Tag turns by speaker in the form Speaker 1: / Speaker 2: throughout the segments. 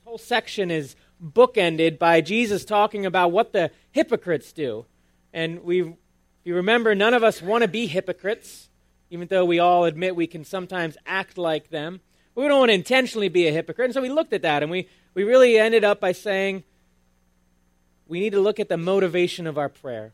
Speaker 1: whole section is bookended by Jesus talking about what the hypocrites do. And if you remember, none of us want to be hypocrites, even though we all admit we can sometimes act like them. We don't want to intentionally be a hypocrite. And so we looked at that, and we really ended up by saying we need to look at the motivation of our prayer.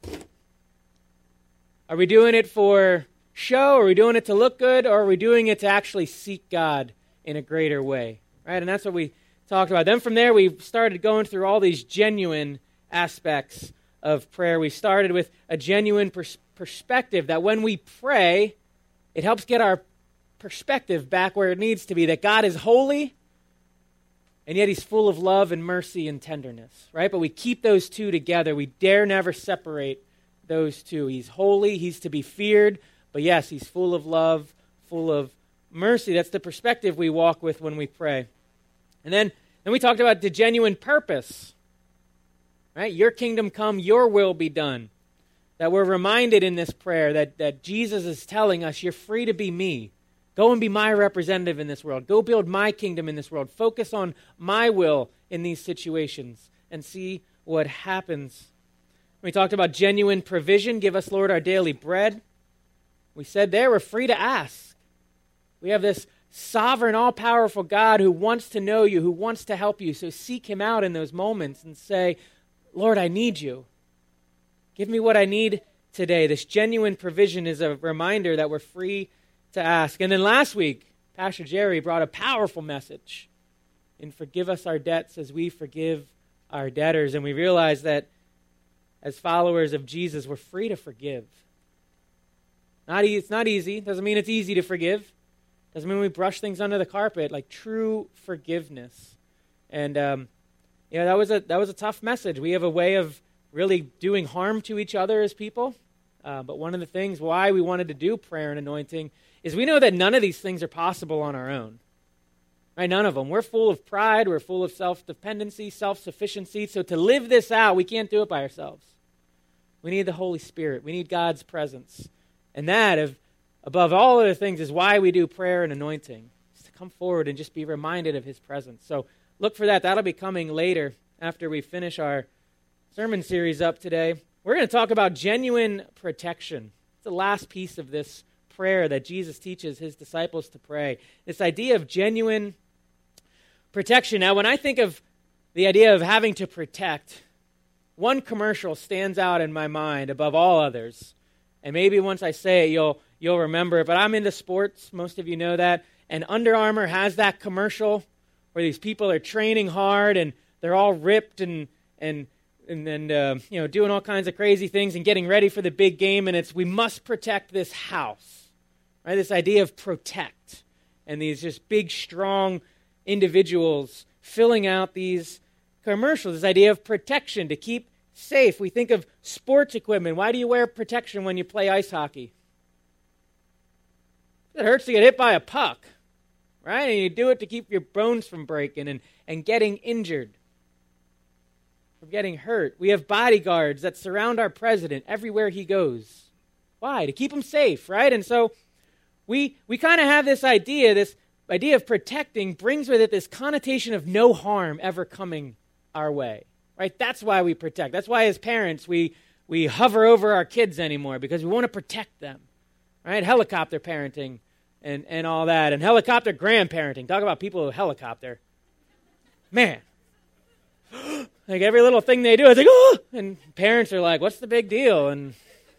Speaker 1: Are we doing it for show? Are we doing it to look good? Or are we doing it to actually seek God in a greater way? Right? And that's what we talked about. Then from there, we started going through all these genuine aspects of prayer. We started with a genuine perspective that when we pray, it helps get our perspective back where it needs to be, that God is holy, and yet he's full of love and mercy and tenderness, right? But we keep those two together. We dare never separate those two. He's holy, he's to be feared, but yes, he's full of love, full of mercy. That's the perspective we walk with when we pray. And then we talked about the genuine purpose, right? Your kingdom come, your will be done. That we're reminded in this prayer that Jesus is telling us, you're free to be me. Go and be my representative in this world. Go build my kingdom in this world. Focus on my will in these situations and see what happens. We talked about genuine provision. Give us, Lord, our daily bread. We said there we're free to ask. We have this sovereign, all-powerful God who wants to know you, who wants to help you. So seek him out in those moments and say, Lord, I need you. Give me what I need today. This genuine provision is a reminder that we're free to ask. And then last week, Pastor Jerry brought a powerful message in forgive us our debts as we forgive our debtors. And we realized that as followers of Jesus, we're free to forgive. It's not easy. Doesn't mean it's easy to forgive. Doesn't mean we brush things under the carpet. Like true forgiveness. And that was a tough message. We have a way of really doing harm to each other as people. But one of the things why we wanted to do prayer and anointing is we know that none of these things are possible on our own. Right? None of them. We're full of pride. We're full of self-dependency, self-sufficiency. So to live this out, we can't do it by ourselves. We need the Holy Spirit. We need God's presence. And that, above all other things, is why we do prayer and anointing. Is to come forward and just be reminded of his presence. So look for that. That'll be coming later after we finish our sermon series up today. We're going to talk about genuine protection. It's the last piece of this prayer that Jesus teaches his disciples to pray. This idea of genuine protection. Now, when I think of the idea of having to protect, one commercial stands out in my mind above all others. And maybe once I say it, you'll remember it. But I'm into sports. Most of you know that. And Under Armour has that commercial where these people are training hard and they're all ripped and doing all kinds of crazy things and getting ready for the big game. And it's, we must protect this house. Right? This idea of protect. And these just big, strong individuals filling out these commercials. This idea of protection to keep safe. We think of sports equipment. Why do you wear protection when you play ice hockey? It hurts to get hit by a puck. Right? And you do it to keep your bones from breaking and getting injured. From getting hurt. We have bodyguards that surround our president everywhere he goes. Why? To keep him safe, right? And so we kind of have this idea of protecting brings with it this connotation of no harm ever coming our way, right? That's why we protect. That's why as parents we hover over our kids anymore because we want to protect them, right? Helicopter parenting and all that, and helicopter grandparenting. Talk about people who helicopter. Man. Like every little thing they do, it's like, oh! And parents are like, what's the big deal? And,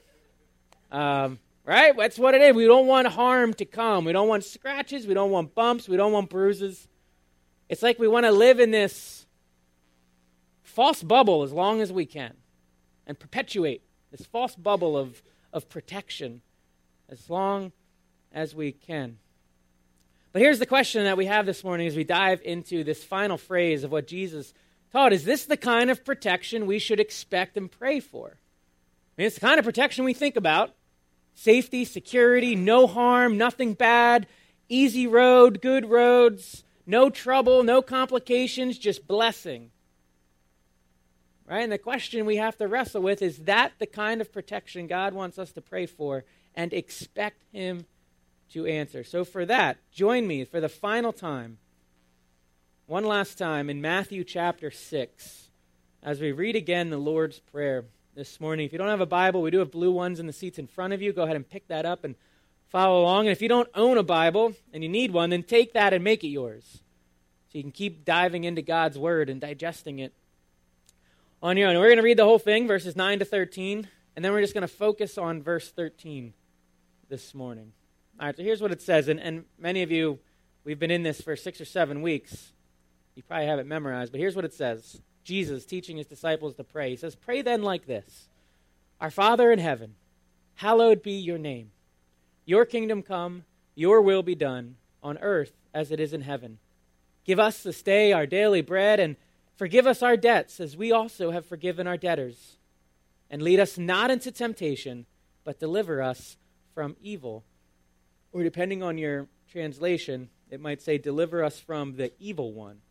Speaker 1: right? That's what it is. We don't want harm to come. We don't want scratches. We don't want bumps. We don't want bruises. It's like we want to live in this false bubble as long as we can and perpetuate this false bubble of protection as long as we can. But here's the question that we have this morning as we dive into this final phrase of what Jesus taught. Is this the kind of protection we should expect and pray for? I mean, it's the kind of protection we think about. Safety, security, no harm, nothing bad, easy road, good roads, no trouble, no complications, just blessing. Right? And the question we have to wrestle with is that the kind of protection God wants us to pray for and expect him to answer? So for that, join me for the final time one last time in Matthew chapter 6 as we read again the Lord's Prayer this morning. If you don't have a Bible, we do have blue ones in the seats in front of you. Go ahead and pick that up and follow along. And if you don't own a Bible and you need one, then take that and make it yours, so you can keep diving into God's Word and digesting it on your own. And we're going to read the whole thing, verses 9 to 13, and then we're just going to focus on verse 13 this morning. All right, so here's what it says, and many of you, we've been in this for 6 or 7 weeks. You probably have it memorized, but here's what it says. Jesus teaching his disciples to pray. He says, "Pray then like this. Our Father in heaven, hallowed be your name. Your kingdom come, your will be done, on earth as it is in heaven. Give us this day our daily bread, and forgive us our debts as we also have forgiven our debtors. And lead us not into temptation, but deliver us from evil." Or depending on your translation, it might say, "Deliver us from the evil one."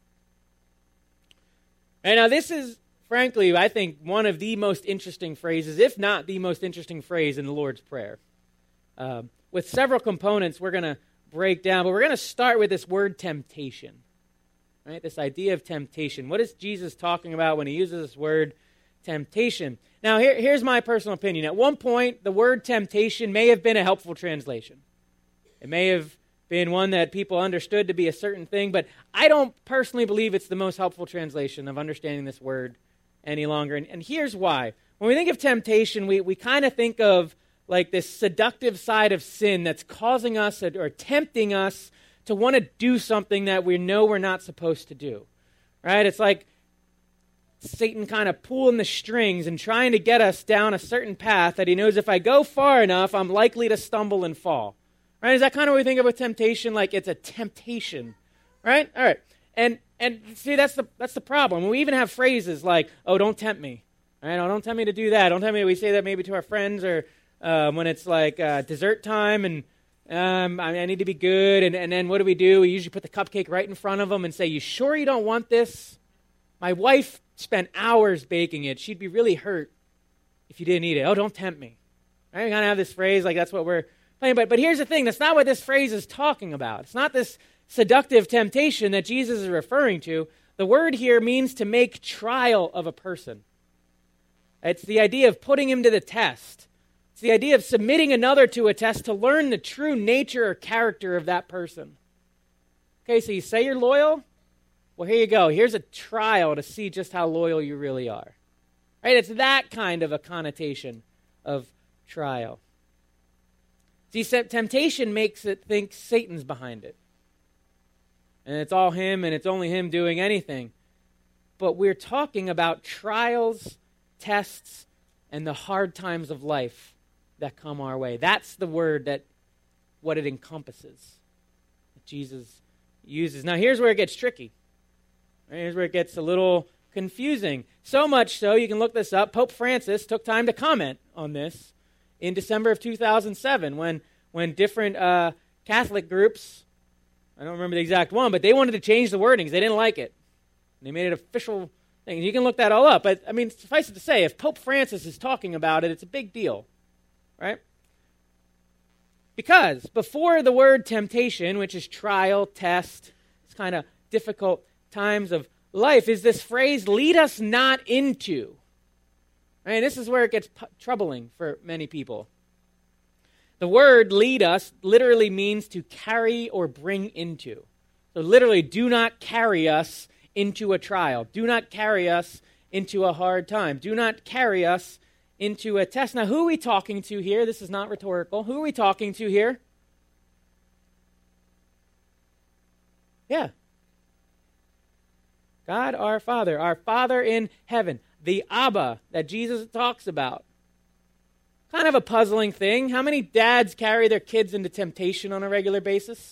Speaker 1: And now this is, frankly, I think one of the most interesting phrases, if not the most interesting phrase in the Lord's Prayer. With several components we're going to break down, but we're going to start with this word temptation. Right? This idea of temptation. What is Jesus talking about when he uses this word temptation? Now, here's my personal opinion. At one point, the word temptation may have been a helpful translation. It may have been one that people understood to be a certain thing, but I don't personally believe it's the most helpful translation of understanding this word any longer. And here's why. When we think of temptation, we kind of think of like this seductive side of sin that's causing us or tempting us to want to do something that we know we're not supposed to do. Right? It's like Satan kind of pulling the strings and trying to get us down a certain path that he knows if I go far enough, I'm likely to stumble and fall. Right? Is that kind of what we think of with temptation? Like it's a temptation, right? All right. And see, that's the problem. We even have phrases like, "Oh, don't tempt me." Right? "Oh, don't tempt me to do that." Don't tempt me. We say that maybe to our friends, or when it's like dessert time and I need to be good. And then what do? We usually put the cupcake right in front of them and say, "You sure you don't want this? My wife spent hours baking it. She'd be really hurt if you didn't eat it. Oh, don't tempt me." Right? We kind of have this phrase like that's what we're playing. But here's the thing. That's not what this phrase is talking about. It's not this seductive temptation that Jesus is referring to. The word here means to make trial of a person. It's the idea of putting him to the test. It's the idea of submitting another to a test to learn the true nature or character of that person. Okay, so you say you're loyal? Well, here you go. Here's a trial to see just how loyal you really are. Right? It's that kind of a connotation of trial. See, temptation makes it think Satan's behind it. And it's all him, and it's only him doing anything. But we're talking about trials, tests, and the hard times of life that come our way. That's the word what it encompasses, that Jesus uses. Now, here's where it gets tricky. Right? Here's where it gets a little confusing. So much so, you can look this up, Pope Francis took time to comment on this in December of 2007 when different Catholic groups, I don't remember the exact one, but they wanted to change the wordings. They didn't like it. They made it official thing. You can look that all up. But, I mean, suffice it to say, if Pope Francis is talking about it, it's a big deal. Right? Because before the word temptation, which is trial, test, it's kind of difficult times of life, is this phrase, "lead us not into." Right? This is where it gets troubling for many people. The word "lead us" literally means to carry or bring into. So literally, do not carry us into a trial. Do not carry us into a hard time. Do not carry us into a test. Now, who are we talking to here? This is not rhetorical. Who are we talking to here? Yeah. God our Father in heaven. The Abba that Jesus talks about. Kind of a puzzling thing. How many dads carry their kids into temptation on a regular basis?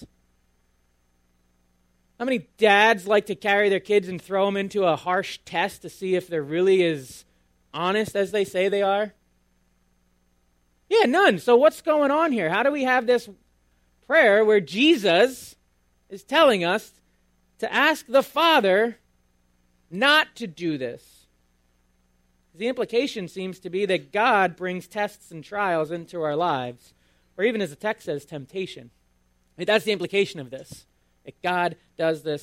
Speaker 1: How many dads like to carry their kids and throw them into a harsh test to see if they're really as honest as they say they are? Yeah, none. So what's going on here? How do we have this prayer where Jesus is telling us to ask the Father not to do this? The implication seems to be that God brings tests and trials into our lives, or even as the text says, temptation. That's the implication of this, that God does this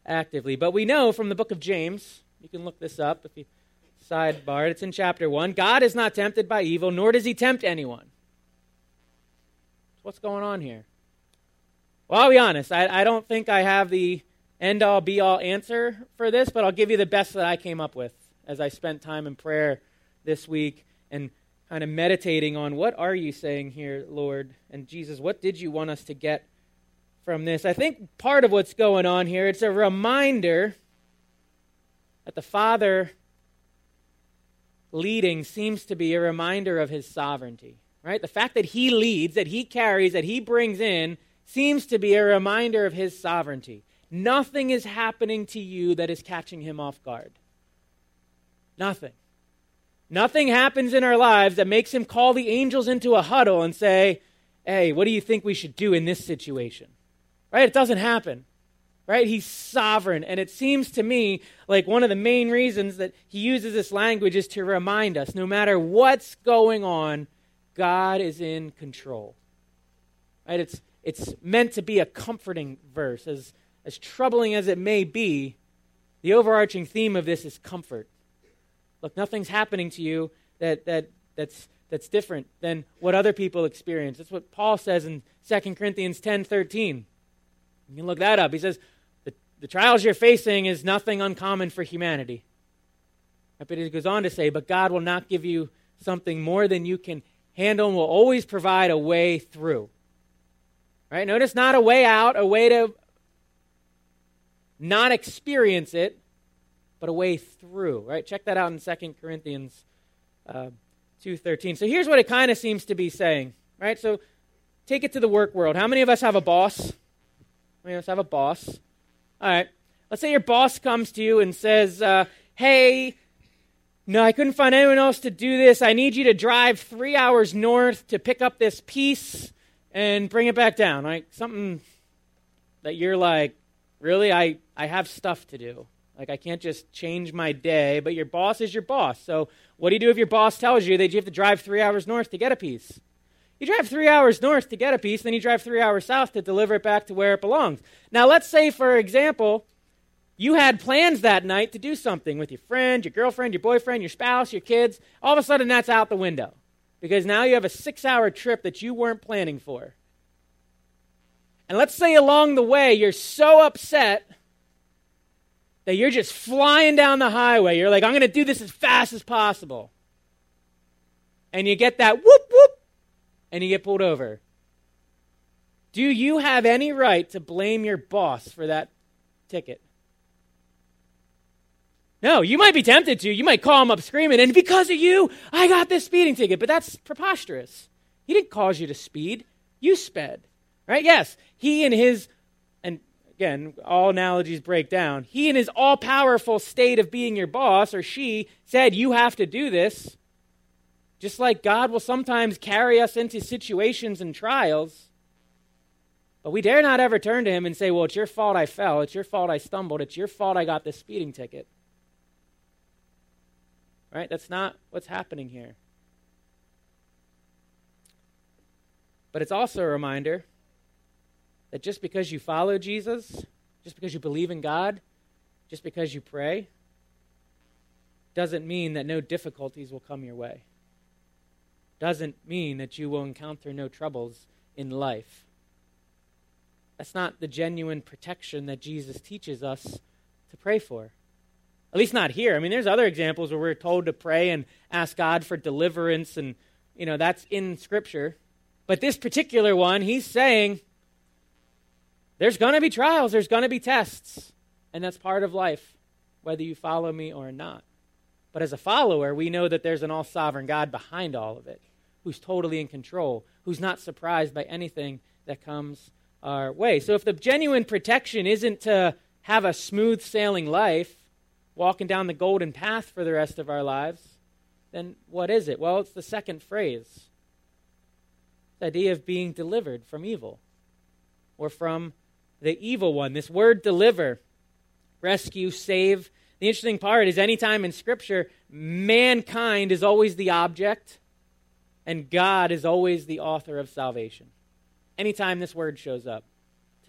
Speaker 1: actively. But we know from the book of James, you can look this up if you sidebar it, it's in chapter 1, God is not tempted by evil, nor does he tempt anyone. What's going on here? Well, I'll be honest, I don't think I have the end-all, be-all answer for this, but I'll give you the best that I came up with as I spent time in prayer this week and kind of meditating on what are you saying here, Lord? And Jesus, what did you want us to get from this? I think part of what's going on here, it's a reminder that the Father leading seems to be a reminder of his sovereignty, right? The fact that he leads, that he carries, that he brings in, seems to be a reminder of his sovereignty. Nothing is happening to you that is catching him off guard. Nothing. Nothing happens in our lives that makes him call the angels into a huddle and say, hey, what do you think we should do in this situation? Right? It doesn't happen. Right? He's sovereign. And it seems to me like one of the main reasons that he uses this language is to remind us, no matter what's going on, God is in control. Right? It's meant to be a comforting verse. As troubling as it may be, the overarching theme of this is comfort. Look, nothing's happening to you that's different than what other people experience. That's what Paul says in 2 Corinthians 10:13. You can look that up. He says, the trials you're facing is nothing uncommon for humanity. But it goes on to say, but God will not give you something more than you can handle and will always provide a way through. Right? Notice not a way out, a way to not experience it, but a way through. Right? Check that out in 2 Corinthians 2:13. So here's what it kind of seems to be saying. Right? So take it to the work world. How many of us have a boss? How many of us have a boss? All right. Let's say your boss comes to you and says, hey, no, I couldn't find anyone else to do this. I need you to drive 3 hours north to pick up this piece and bring it back down. Right? Something that you're like, really? I have stuff to do. Like, I can't just change my day, but your boss is your boss. So what do you do if your boss tells you that you have to drive 3 hours north to get a piece? You drive 3 hours north to get a piece, then you drive 3 hours south to deliver it back to where it belongs. Now, let's say, for example, you had plans that night to do something with your friend, your girlfriend, your boyfriend, your spouse, your kids. All of a sudden, that's out the window because now you have a 6-hour trip that you weren't planning for. And let's say along the way, you're so upset that you're just flying down the highway. You're like, I'm going to do this as fast as possible. And you get that whoop, whoop, and you get pulled over. Do you have any right to blame your boss for that ticket? No, you might be tempted to. You might call him up screaming, and because of you, I got this speeding ticket. But that's preposterous. He didn't cause you to speed. You sped. Right? Yes, he and his, and again, all analogies break down. He in his all-powerful state of being your boss, or she, said, you have to do this. Just like God will sometimes carry us into situations and trials, but we dare not ever turn to him and say, well, it's your fault I fell, it's your fault I stumbled, it's your fault I got this speeding ticket. Right? That's not what's happening here. But it's also a reminder that just because you follow Jesus, just because you believe in God, just because you pray, doesn't mean that no difficulties will come your way. Doesn't mean that you will encounter no troubles in life. That's not the genuine protection that Jesus teaches us to pray for. At least not here. I mean, there's other examples where we're told to pray and ask God for deliverance, and, that's in Scripture. But this particular one, he's saying, there's going to be trials, there's going to be tests, and that's part of life, whether you follow me or not. But as a follower, we know that there's an all-sovereign God behind all of it, who's totally in control, who's not surprised by anything that comes our way. So if the genuine protection isn't to have a smooth sailing life, walking down the golden path for the rest of our lives, then what is it? Well, it's the second phrase. The idea of being delivered from evil, or from the evil one. This word deliver, rescue, save. The interesting part is anytime in Scripture, mankind is always the object, and God is always the author of salvation. Anytime this word shows up, to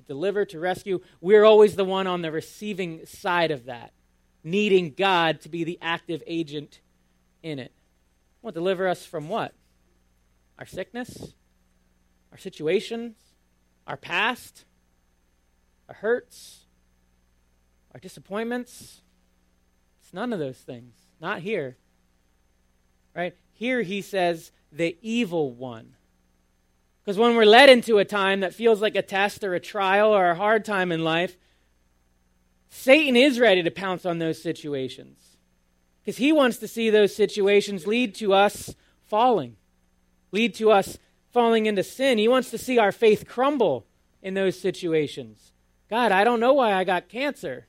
Speaker 1: deliver, to rescue, we're always the one on the receiving side of that, needing God to be the active agent in it. Well, deliver us from what? Our sickness? Our situations? Our past? Our hurts? Our disappointments? It's none of those things. Not here. Right? Here he says, the evil one. Because when we're led into a time that feels like a test or a trial or a hard time in life, Satan is ready to pounce on those situations. Because he wants to see those situations lead to us falling, lead to us falling into sin. He wants to see our faith crumble in those situations. God, I don't know why I got cancer.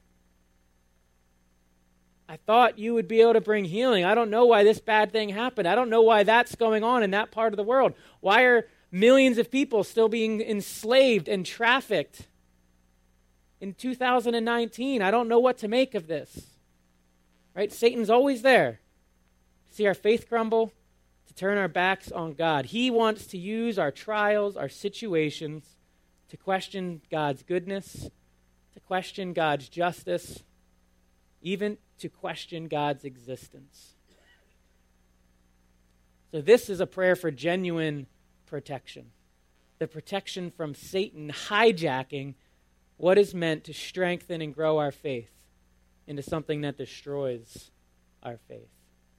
Speaker 1: I thought you would be able to bring healing. I don't know why this bad thing happened. I don't know why that's going on in that part of the world. Why are millions of people still being enslaved and trafficked in 2019? I don't know what to make of this. Right? Satan's always there to see our faith crumble, to turn our backs on God. He wants to use our trials, our situations, to question God's goodness, to question God's justice, even to question God's existence. So this is a prayer for genuine protection. The protection from Satan hijacking what is meant to strengthen and grow our faith into something that destroys our faith.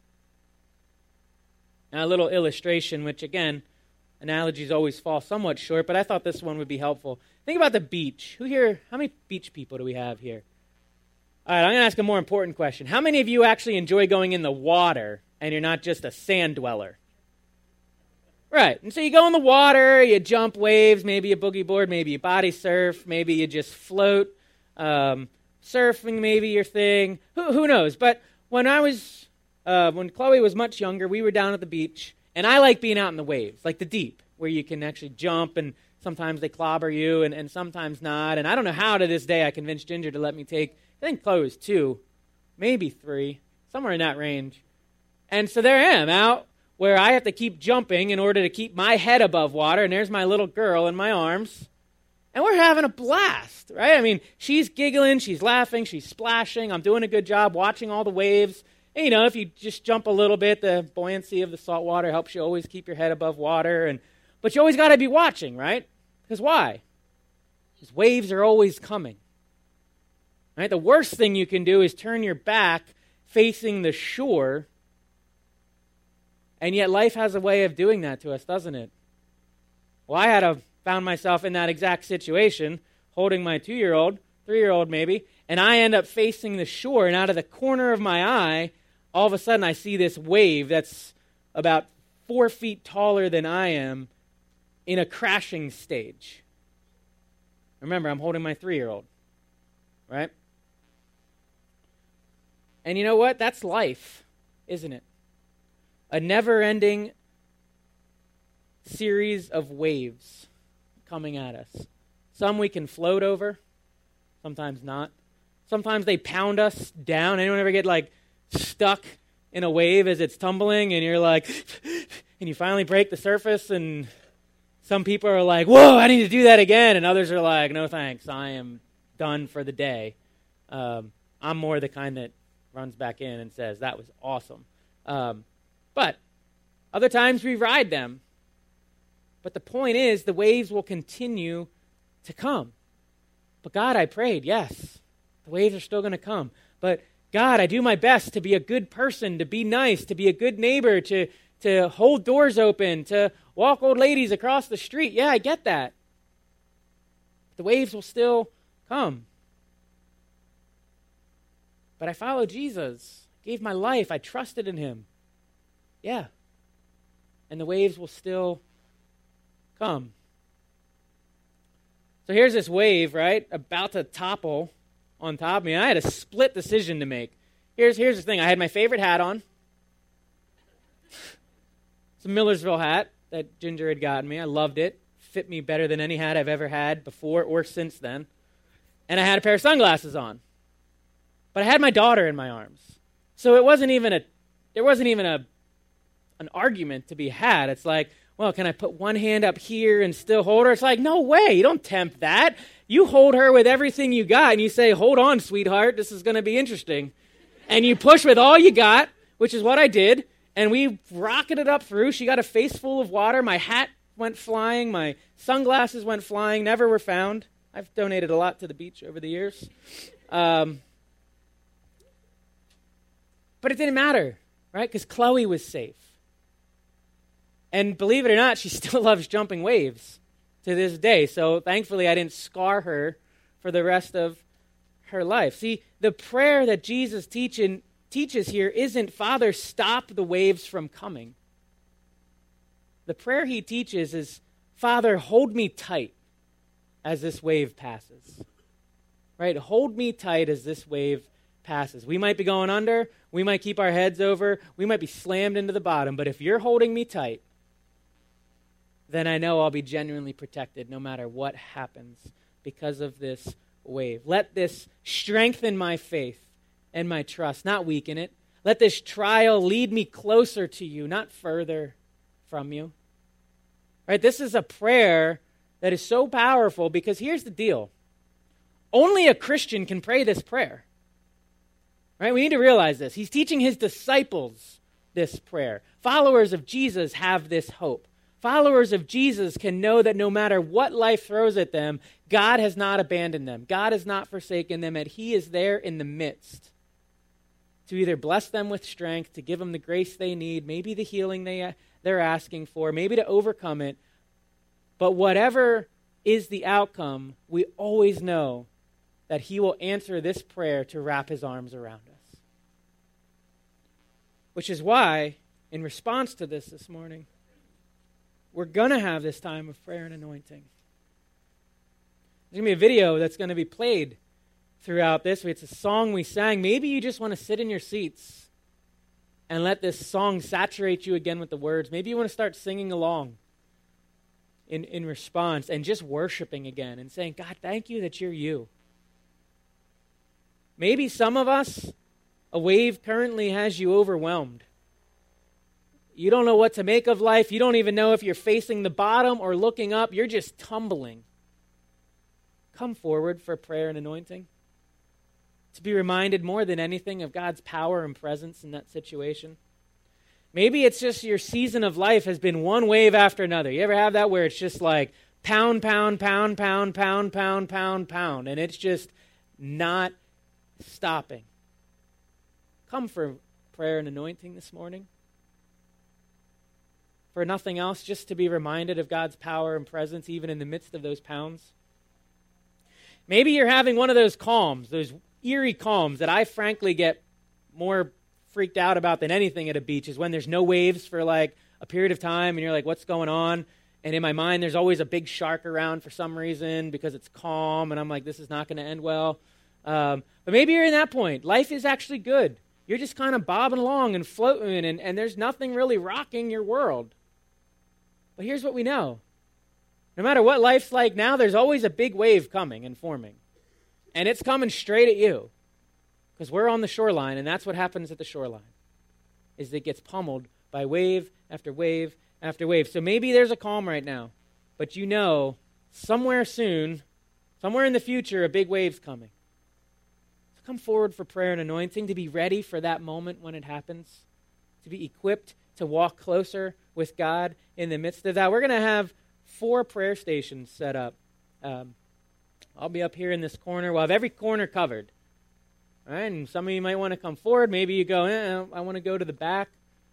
Speaker 1: Now, a little illustration, which again, analogies always fall somewhat short, but I thought this one would be helpful. Think about the beach. How many beach people do we have here? All right, I'm going to ask a more important question. How many of you actually enjoy going in the water and you're not just a sand dweller? Right, and so you go in the water, you jump waves, maybe you boogie board, maybe you body surf, maybe you just float. Surfing maybe your thing. Who knows? But when Chloe was much younger, we were down at the beach, and I like being out in the waves, like the deep, where you can actually jump, and sometimes they clobber you, and sometimes not. And I don't know how to this day I convinced Ginger to let me take, I think Chloe was 2, maybe 3, somewhere in that range. And so there I am, out where I have to keep jumping in order to keep my head above water, and there's my little girl in my arms. And we're having a blast, right? I mean, she's giggling, she's laughing, she's splashing. I'm doing a good job watching all the waves. And, you know, if you just jump a little bit, the buoyancy of the salt water helps you always keep your head above water. But you always got to be watching, right? Because why? Because waves are always coming. Right? The worst thing you can do is turn your back facing the shore. And yet life has a way of doing that to us, doesn't it? Well, I found myself in that exact situation, holding my 2-year-old, 3-year-old maybe, and I end up facing the shore, and out of the corner of my eye, all of a sudden I see this wave that's about 4 feet taller than I am in a crashing stage. Remember, I'm holding my 3-year-old, right? And you know what? That's life, isn't it? A never-ending series of waves coming at us. Some we can float over, sometimes not. Sometimes they pound us down. Anyone ever get stuck in a wave as it's tumbling and you're like, and you finally break the surface, and some people are like, whoa, I need to do that again, and others are like, no thanks, I am done for the day. I'm more the kind that runs back in and says, that was awesome. But other times we ride them. But the point is, the waves will continue to come. But God, I prayed, yes, the waves are still going to come. But God, I do my best to be a good person, to be nice, to be a good neighbor, to hold doors open, to walk old ladies across the street. Yeah, I get that. The waves will still come. But I followed Jesus, gave my life, I trusted in him. Yeah. And the waves will still come. So here's this wave, right, about to topple on top of me. I had a split decision to make. Here's the thing. I had my favorite hat on. It's a Millersville hat that Ginger had gotten me. I loved it. Fit me better than any hat I've ever had before or since then. And I had a pair of sunglasses on. But I had my daughter in my arms. So there wasn't even an argument to be had. It's like, well, can I put one hand up here and still hold her? It's like, no way. You don't tempt that. You hold her with everything you got, and you say, hold on, sweetheart. This is going to be interesting. And you push with all you got, which is what I did, and we rocketed up through. She got a face full of water. My hat went flying. My sunglasses went flying, never were found. I've donated a lot to the beach over the years. But it didn't matter, right? Because Chloe was safe. And believe it or not, she still loves jumping waves to this day. So thankfully, I didn't scar her for the rest of her life. See, the prayer that Jesus teaches here isn't, Father, stop the waves from coming. The prayer he teaches is, Father, hold me tight as this wave passes. Right? Hold me tight as this wave passes. We might be going under. We might keep our heads over. We might be slammed into the bottom. But if you're holding me tight, then I know I'll be genuinely protected no matter what happens because of this wave. Let this strengthen my faith and my trust, not weaken it. Let this trial lead me closer to you, not further from you. Right? This is a prayer that is so powerful because here's the deal. Only a Christian can pray this prayer. Right? We need to realize this. He's teaching his disciples this prayer. Followers of Jesus have this hope. Followers of Jesus can know that no matter what life throws at them, God has not abandoned them. God has not forsaken them, and he is there in the midst to either bless them with strength, to give them the grace they need, maybe the healing they're asking for, maybe to overcome it. But whatever is the outcome, we always know that he will answer this prayer to wrap his arms around us. Which is why, in response to this morning, we're going to have this time of prayer and anointing. There's going to be a video that's going to be played throughout this. It's a song we sang. Maybe you just want to sit in your seats and let this song saturate you again with the words. Maybe you want to start singing along in response and just worshiping again and saying, God, thank you that you're you. Maybe some of us, a wave currently has you overwhelmed. You don't know what to make of life. You don't even know if you're facing the bottom or looking up. You're just tumbling. Come forward for prayer and anointing. To be reminded more than anything of God's power and presence in that situation. Maybe it's just your season of life has been one wave after another. You ever have that where it's just like pound, pound, pound, pound, pound, pound, pound, pound, and it's just not stopping? Come for prayer and anointing this morning. For nothing else, just to be reminded of God's power and presence even in the midst of those pounds. Maybe you're having one of those calms, those eerie calms that I frankly get more freaked out about than anything at a beach, is when there's no waves for like a period of time and you're like, what's going on? And in my mind, there's always a big shark around for some reason because it's calm and I'm like, this is not going to end well. But maybe you're in that point. Life is actually good. You're just kind of bobbing along and floating and there's nothing really rocking your world. But here's what we know. No matter what life's like now, there's always a big wave coming and forming. And it's coming straight at you. Because we're on the shoreline, and that's what happens at the shoreline, is it gets pummeled by wave after wave after wave. So maybe there's a calm right now, but you know somewhere soon, somewhere in the future, a big wave's coming. So come forward for prayer and anointing, to be ready for that moment when it happens, to be equipped to walk closer with God in the midst of that. We're going to have 4 prayer stations set up. I'll be up here in this corner. We'll have every corner covered. All right, and some of you might want to come forward. Maybe you go, I want to go to the back.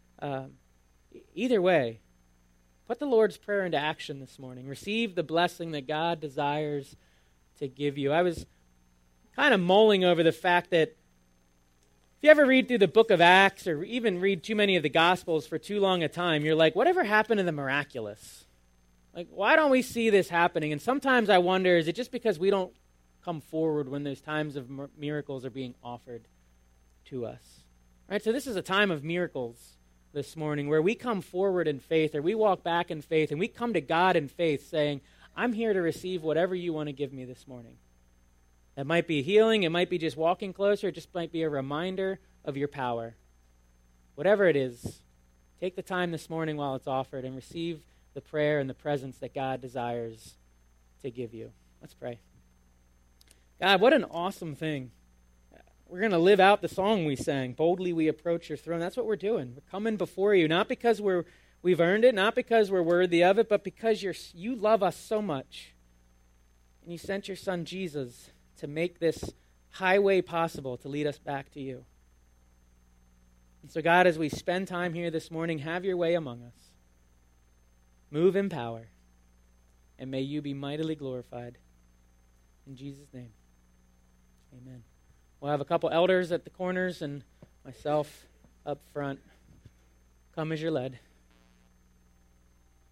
Speaker 1: Either way, put the Lord's Prayer into action this morning. Receive the blessing that God desires to give you. I was kind of mulling over the fact that if you ever read through the book of Acts or even read too many of the Gospels for too long a time, you're like, whatever happened to the miraculous? Like, why don't we see this happening? And sometimes I wonder, is it just because we don't come forward when those times of miracles are being offered to us? Right? So this is a time of miracles this morning where we come forward in faith, or we walk back in faith, and we come to God in faith saying, I'm here to receive whatever you want to give me this morning. It might be healing, it might be just walking closer, it just might be a reminder of your power. Whatever it is, take the time this morning while it's offered and receive the prayer and the presence that God desires to give you. Let's pray. God, what an awesome thing. We're going to live out the song we sang, Boldly We Approach Your Throne. That's what we're doing. We're coming before you, not because we've earned it, not because we're worthy of it, but because you love us so much. And you sent your son Jesus to make this highway possible to lead us back to you. And so God, as we spend time here this morning, have your way among us. Move in power, and may you be mightily glorified. In Jesus' name, amen. We'll have a couple elders at the corners and myself up front. Come as you're led.